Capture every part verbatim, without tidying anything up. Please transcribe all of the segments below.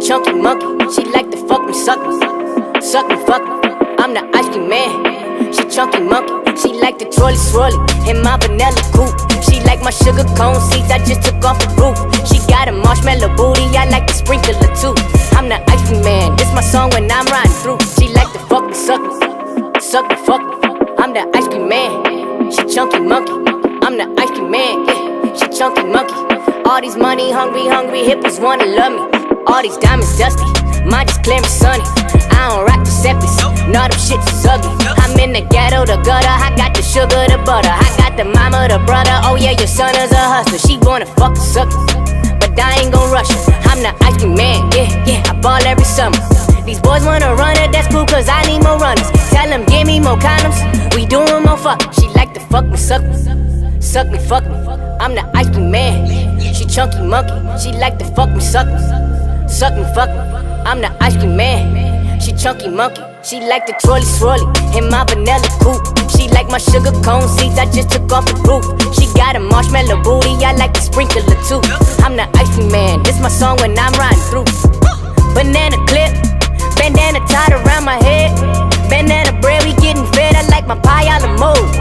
chunky monkey. She like to fuck me, suck me, suck me, fuck me. I'm the ice cream man. She chunky monkey. She like the twirly swirly in my vanilla coupe. She like my sugar cone seeds I just took off the roof. She got a marshmallow booty, I like to sprinkle her too. I'm the ice cream man. This my song when I'm riding through. She like to fuck me, suck me, suck me, fuck me. I'm the ice cream man. She chunky monkey. I'm the ice cream man. Yeah, she chunky monkey. All these money hungry, hungry hippies wanna love me. All these diamonds dusty, mine just clear and sunny. I don't rock the seppies, no them shits is ugly. I'm in the ghetto, the gutter, I got the sugar, the butter. I got the mama, the brother, oh yeah, your son is a hustler. She wanna fuck the sucker, but I ain't gon' rush her. I'm the ice cream man, yeah, yeah, I ball every summer. These boys wanna run it, that's cool cause I need more runners. Tell them give me more condoms, we doing more fucking. She like to fuck me, suck me, suck me, fuck me. I'm the ice cream man. She chunky monkey. She like to fuck me, suck me, suck me, fuck me. I'm the ice cream man. She chunky monkey. She like the twirly swirly in my vanilla coupe. She like my sugar cone seeds I just took off the roof. She got a marshmallow booty, I like to sprinkle her too. I'm the ice cream man. This my song when I'm riding through. Banana clip, bandana tied around my head. Banana bread, we getting fed. I like my pie a la mode.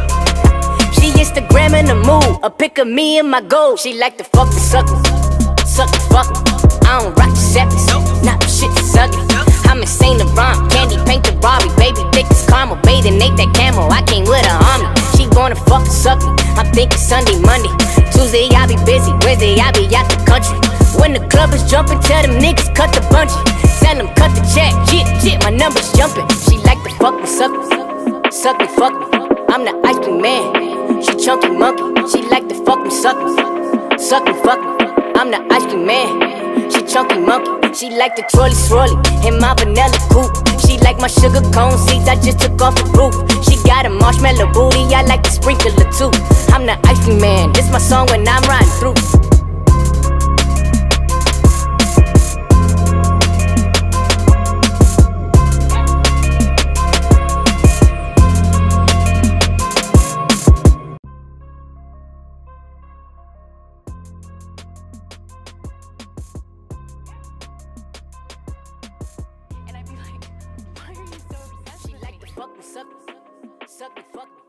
She Instagram in the mood, a pic of me and my gold. She like to fuck me, suck me, suck me, fuck me. I don't rock the seppies, not the shit is ugly. I'm insane to rhyme, candy paint the Barbie. Baby thick as caramel, bathing ate that camel. I came with a army, she wanna fuck and suck me. I'm thinking Sunday, Monday, Tuesday I be busy, Wednesday I be out the country. When the club is jumping, tell them niggas cut the bungee. Tell them cut the check, shit, shit, my number's jumping. She like to fuck me, suck me, suck me, fuck me. I'm the ice cream man. She chunky monkey. She like to fuck me, suck me, suck me, fuck me. I'm the ice cream man. She chunky monkey. She like the twirly swirly in my vanilla coupe. She like my sugar cone seeds I just took off the roof. She got a marshmallow booty, I like to sprinkle her too. I'm the ice cream man. This my song when I'm riding through. Fuck me, suck me, suck me, fuck me.